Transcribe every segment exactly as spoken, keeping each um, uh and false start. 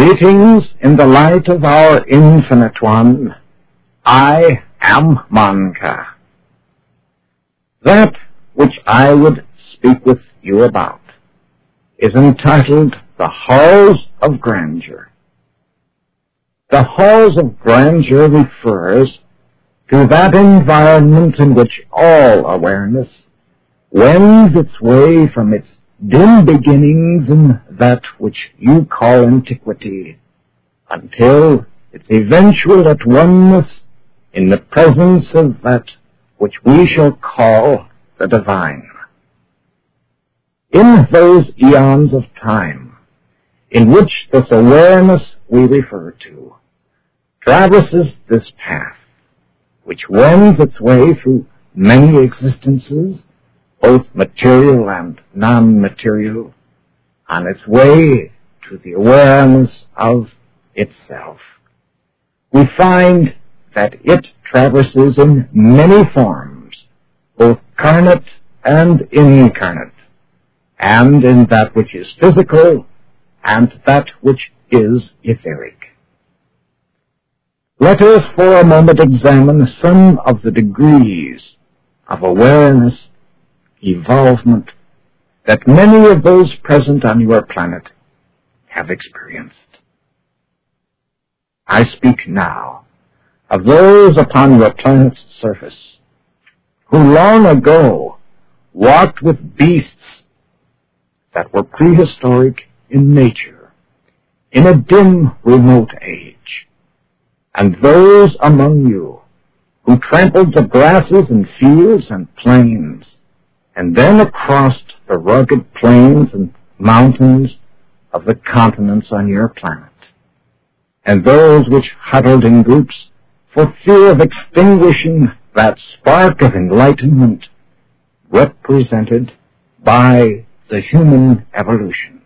Greetings in the light of our Infinite One. I am Manka. That which I would speak with you about is entitled The Halls of Grandeur. The Halls of Grandeur refers to that environment in which all awareness wends its way from its dim beginnings in that which you call antiquity until its eventual at oneness in the presence of that which we shall call the divine. In those eons of time in which this awareness we refer to traverses this path, which wends its way through many existences, both material and non-material, on its way to the awareness of itself. We find that it traverses in many forms, both carnate and incarnate, and in that which is physical and that which is etheric. Let us for a moment examine some of the degrees of awareness evolvement that many of those present on your planet have experienced. I speak now of those upon your planet's surface who long ago walked with beasts that were prehistoric in nature, in a dim, remote age, and those among you who trampled the grasses and fields and plains, and then across the rugged plains and mountains of the continents on your planet, and those which huddled in groups for fear of extinguishing that spark of enlightenment represented by the human evolution.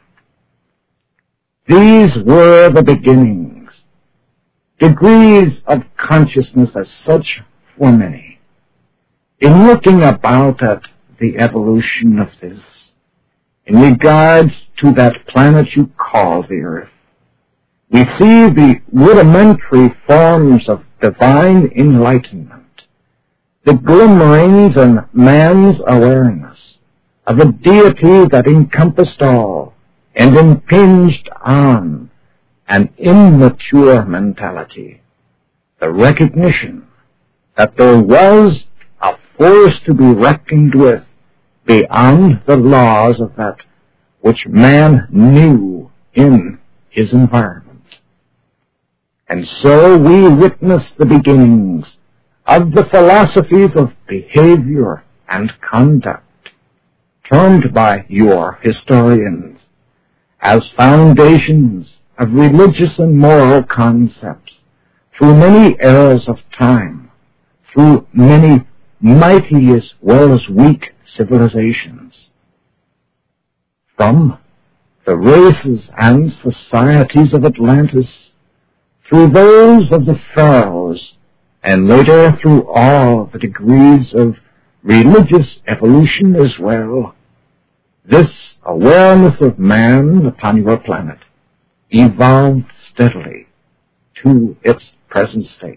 These were the beginnings, degrees of consciousness as such for many. In looking about at the evolution of this, in regards to that planet you call the Earth, we see the rudimentary forms of divine enlightenment, the glimmerings in man's awareness of a deity that encompassed all and impinged on an immature mentality, the recognition that there was a force to be reckoned with beyond the laws of that which man knew in his environment. And so we witness the beginnings of the philosophies of behavior and conduct, termed by your historians as foundations of religious and moral concepts through many eras of time, through many mighty as well as weak civilizations. From the races and societies of Atlantis, through those of the pharaohs, and later through all the degrees of religious evolution as well, this awareness of man upon your planet evolved steadily to its present state.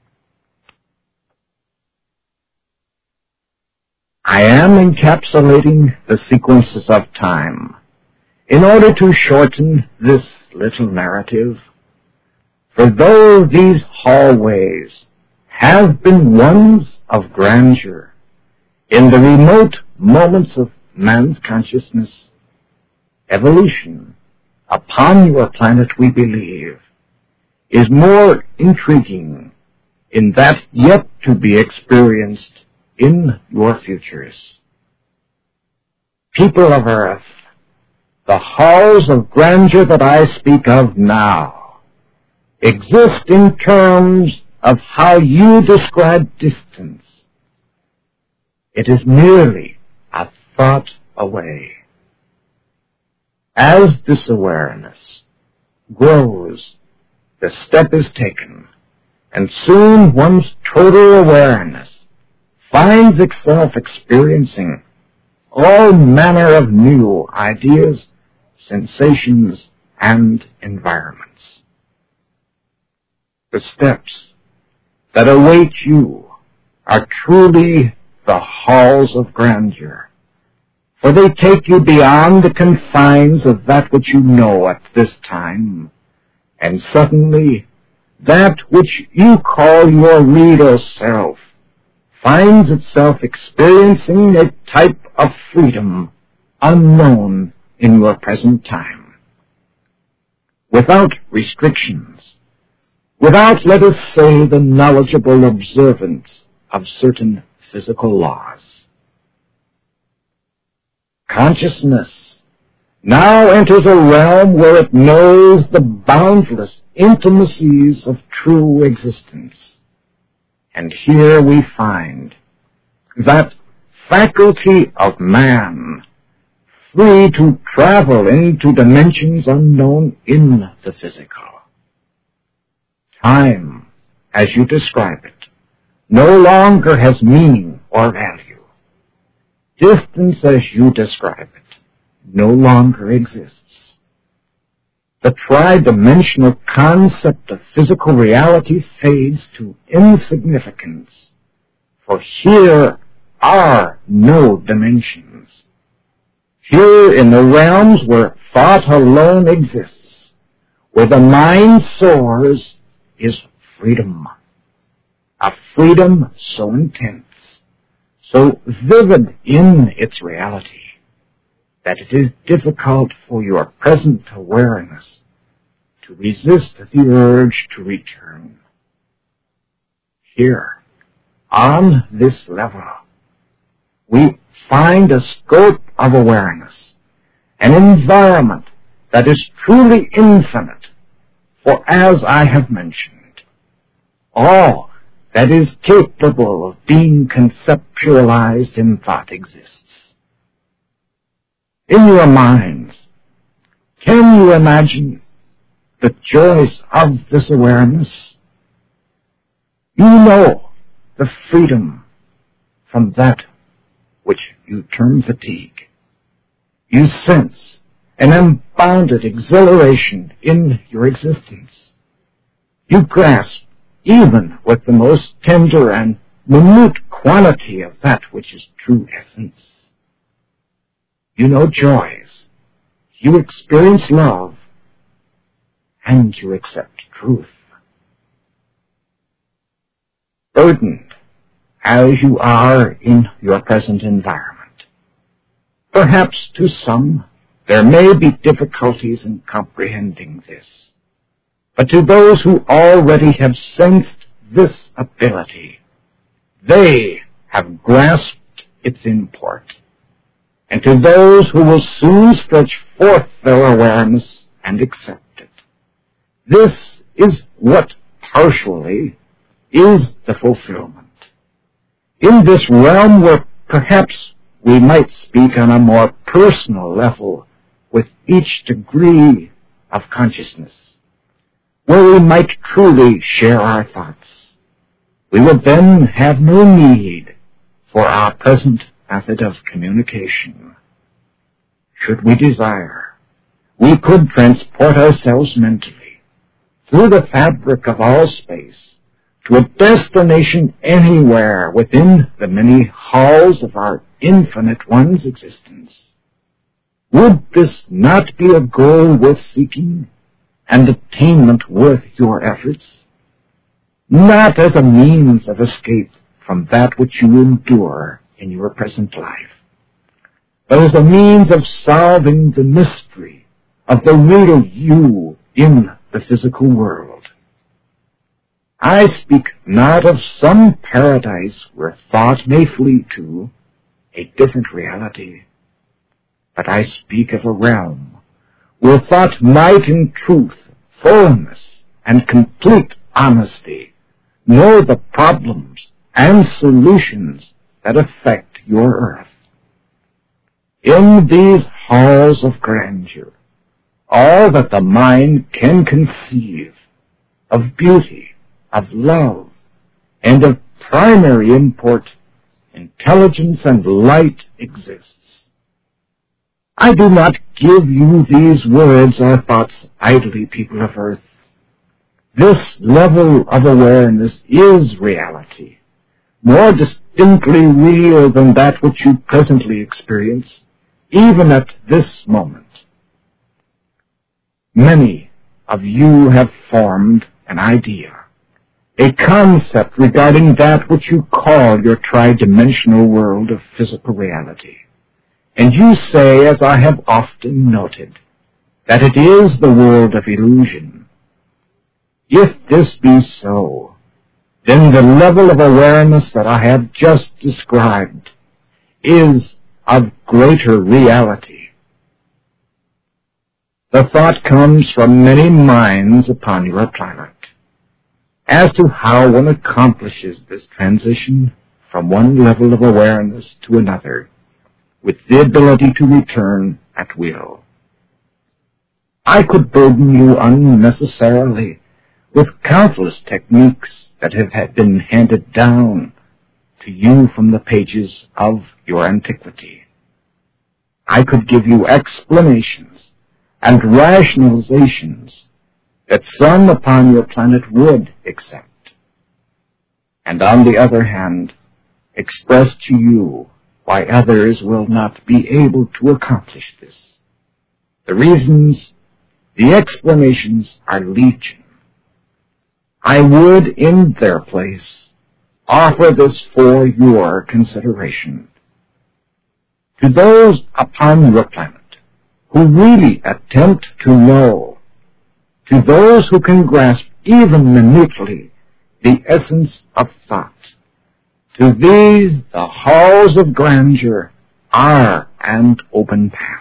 I am encapsulating the sequences of time in order to shorten this little narrative, for though these hallways have been ones of grandeur in the remote moments of man's consciousness, evolution upon your planet, we believe, is more intriguing in that yet to be experienced in your futures. People of Earth, the halls of grandeur that I speak of now exist in terms of how you describe distance. It is merely a thought away. As this awareness grows, the step is taken, and soon one's total awareness finds itself experiencing all manner of new ideas, sensations, and environments. The steps that await you are truly the halls of grandeur, for they take you beyond the confines of that which you know at this time, and suddenly that which you call your real self finds itself experiencing a type of freedom unknown in your present time. Without restrictions, without, let us say, the knowledgeable observance of certain physical laws. Consciousness now enters a realm where it knows the boundless intimacies of true existence. And here we find that faculty of man, free to travel into dimensions unknown in the physical. Time, as you describe it, no longer has meaning or value. Distance, as you describe it, no longer exists. The tri-dimensional concept of physical reality fades to insignificance, for here are no dimensions. Here in the realms where thought alone exists, where the mind soars, is freedom. A freedom so intense, so vivid in its reality, that it is difficult for your present awareness to resist the urge to return. Here, on this level, we find a scope of awareness, an environment that is truly infinite, for as I have mentioned, all that is capable of being conceptualized in thought exists. In your minds, can you imagine the joys of this awareness? You know the freedom from that which you term fatigue. You sense an unbounded exhilaration in your existence. You grasp, even with the most tender and minute quality of that which is true essence. You know joys, you experience love, and you accept truth. Burdened as you are in your present environment, perhaps to some there may be difficulties in comprehending this, but to those who already have sensed this ability, they have grasped its import. And to those who will soon stretch forth their awareness and accept it, this is what partially is the fulfillment. In this realm where perhaps we might speak on a more personal level with each degree of consciousness, where we might truly share our thoughts, we would then have no need for our present method of communication. Should we desire, we could transport ourselves mentally through the fabric of all space to a destination anywhere within the many halls of our infinite one's existence. Would this not be a goal worth seeking, and attainment worth your efforts? Not as a means of escape from that which you endure in your present life, but as a means of solving the mystery of the real you in the physical world. I speak not of some paradise where thought may flee to a different reality, but I speak of a realm where thought might in truth, fullness, and complete honesty know the problems and solutions that affect your earth. In these halls of grandeur, all that the mind can conceive of beauty, of love, and of primary import, intelligence and light exists. I do not give you these words or thoughts idly, people of earth. This level of awareness is reality, more distinctly real than that which you presently experience, even at this moment. Many of you have formed an idea, a concept regarding that which you call your tri-dimensional world of physical reality. And you say, as I have often noted, that it is the world of illusion. If this be so, then the level of awareness that I have just described is of greater reality. The thought comes from many minds upon your planet as to how one accomplishes this transition from one level of awareness to another with the ability to return at will. I could burden you unnecessarily with countless techniques that have been handed down to you from the pages of your antiquity. I could give you explanations and rationalizations that some upon your planet would accept, and on the other hand, express to you why others will not be able to accomplish this. The reasons, the explanations are legion. I would, in their place, offer this for your consideration. To those upon your planet who really attempt to know, to those who can grasp even minutely the essence of thought, to these the halls of grandeur are an open path.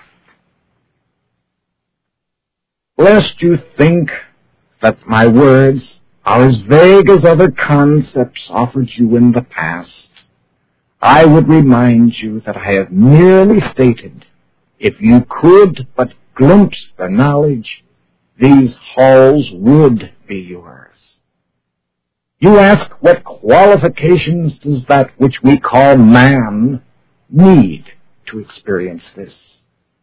Lest you think that my words are as vague as other concepts offered you in the past, I would remind you that I have merely stated, if you could but glimpse the knowledge, these halls would be yours. You ask, what qualifications does that which we call man need to experience this?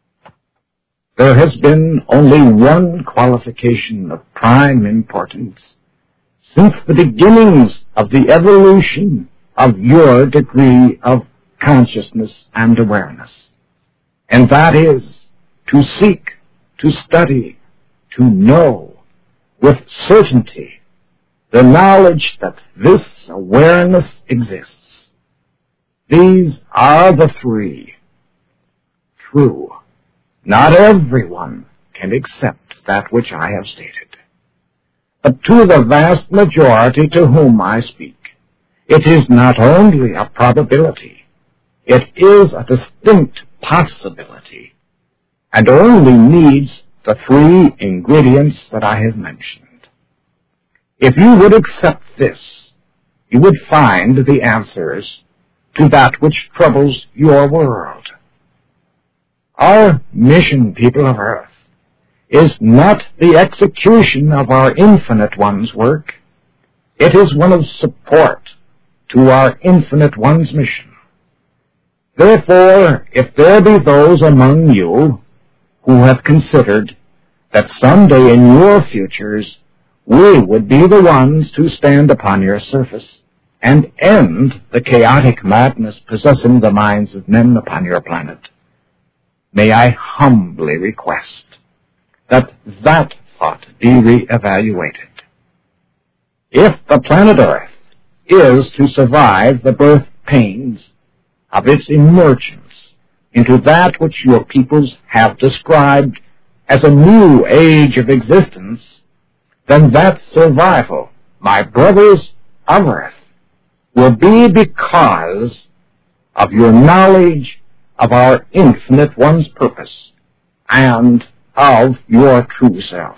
There has been only one qualification of prime importance since the beginnings of the evolution of your degree of consciousness and awareness, and that is to seek, to study, to know with certainty the knowledge that this awareness exists. These are the three. True, not everyone can accept that which I have stated. But to the vast majority to whom I speak, it is not only a probability, it is a distinct possibility, and only needs the three ingredients that I have mentioned. If you would accept this, you would find the answers to that which troubles your world. Our mission, people of Earth, is not the execution of our Infinite One's work. It is one of support to our Infinite One's mission. Therefore, if there be those among you who have considered that someday in your futures we would be the ones to stand upon your surface and end the chaotic madness possessing the minds of men upon your planet, may I humbly request that that thought be re-evaluated. If the planet Earth is to survive the birth pains of its emergence into that which your peoples have described as a new age of existence, then that survival, my brothers of Earth, will be because of your knowledge of our Infinite One's purpose and of your true self.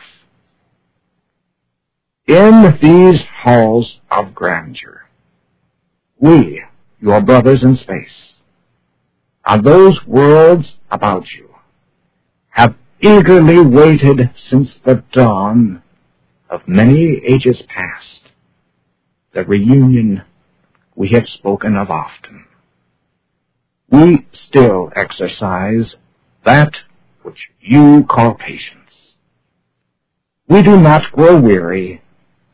In these halls of grandeur, we, your brothers in space, on those worlds about you, have eagerly waited since the dawn of many ages past, the reunion we have spoken of often. We still exercise that which you call patience. We do not grow weary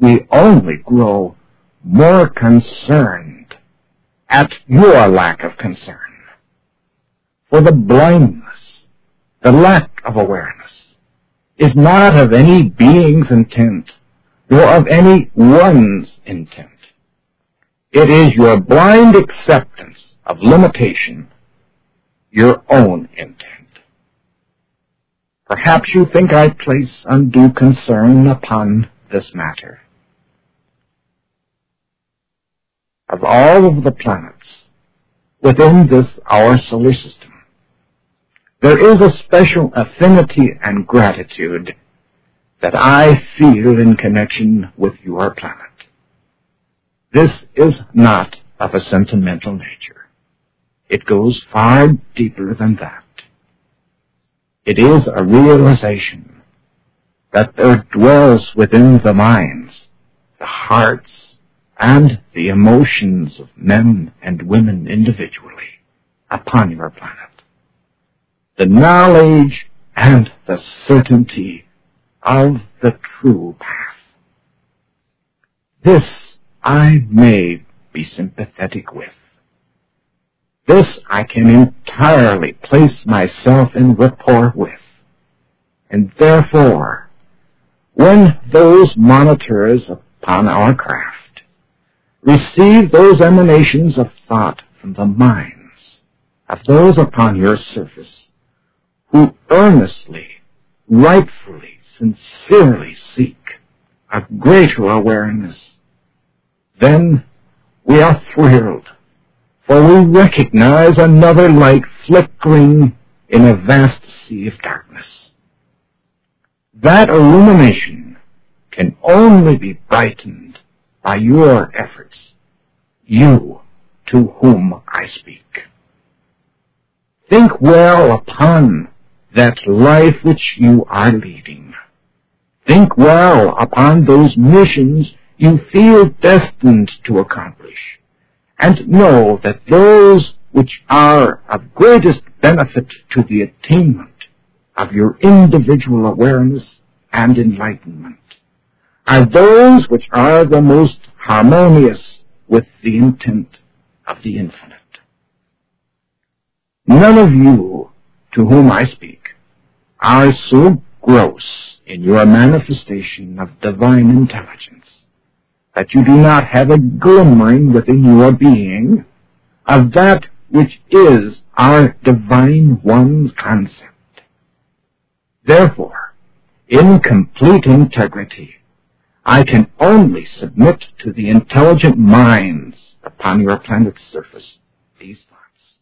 we only grow more concerned at your lack of concern. For the blindness, the lack of awareness, is not of any being's intent, nor of any one's intent. It is your blind acceptance of limitation, your own intent. Perhaps you think I place undue concern upon this matter. Of all of the planets within this our solar system, there is a special affinity and gratitude that I feel in connection with your planet. This is not of a sentimental nature. It goes far deeper than that. It is a realization that there dwells within the minds, the hearts, and the emotions of men and women individually upon your planet the knowledge and the certainty of the true path. This I may be sympathetic with. This I can entirely place myself in rapport with. And therefore, when those monitors upon our craft receive those emanations of thought from the minds of those upon your surface who earnestly, rightfully, sincerely seek a greater awareness, then we are thrilled, for we recognize another light flickering in a vast sea of darkness. That illumination can only be brightened by your efforts, you to whom I speak. Think well upon that life which you are leading. Think well upon those missions you feel destined to accomplish, and know that those which are of greatest benefit to the attainment of your individual awareness and enlightenment are those which are the most harmonious with the intent of the infinite. None of you to whom I speak are so gross in your manifestation of divine intelligence that you do not have a glimmering within your being of that which is our divine one's concept. Therefore, in complete integrity, I can only submit to the intelligent minds upon your planet's surface these thoughts.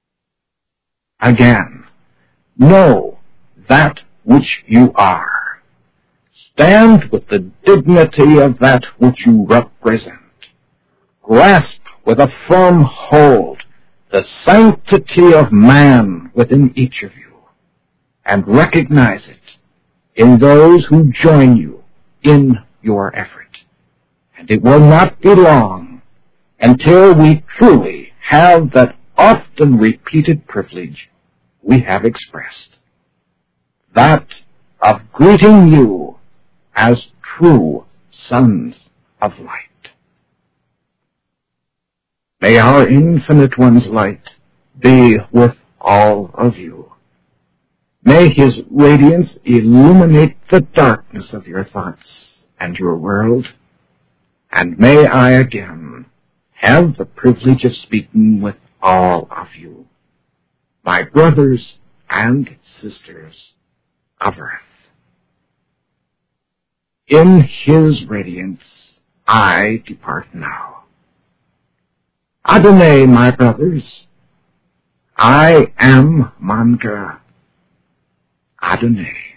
Again, know that which you are. Stand with the dignity of that which you represent. Grasp with a firm hold the sanctity of man within each of you, and recognize it in those who join you in your effort. And it will not be long until we truly have that often repeated privilege we have expressed, that of greeting you as true sons of light. May our infinite one's light be with all of you. May his radiance illuminate the darkness of your thoughts and your world, and may I again have the privilege of speaking with all of you, my brothers and sisters of earth. In his radiance I depart now. Adonai, my brothers, I am Manga. Adonai.